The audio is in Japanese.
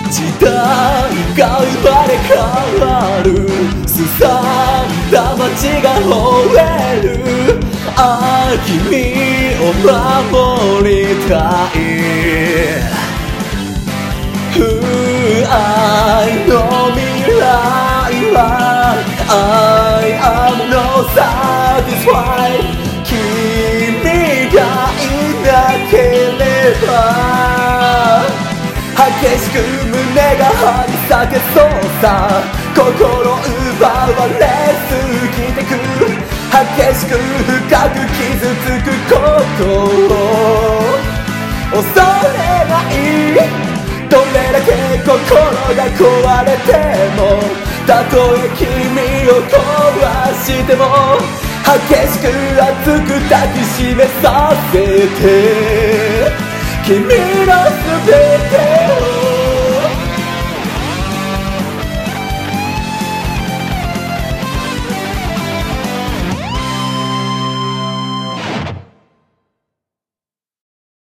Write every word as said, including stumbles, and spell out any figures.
時代が生まれ変わる、すさんだ街が吠える、ああ君を守りたい。不愛の未来は I am not satisfied、 君がいなければ激しく胸が張り裂けそうさ、心奪われすぎてく、激しく深く傷つくことを恐れない。どれだけ心が壊れても、たとえ君を壊しても、激しく熱く抱きしめさせて、君の全てを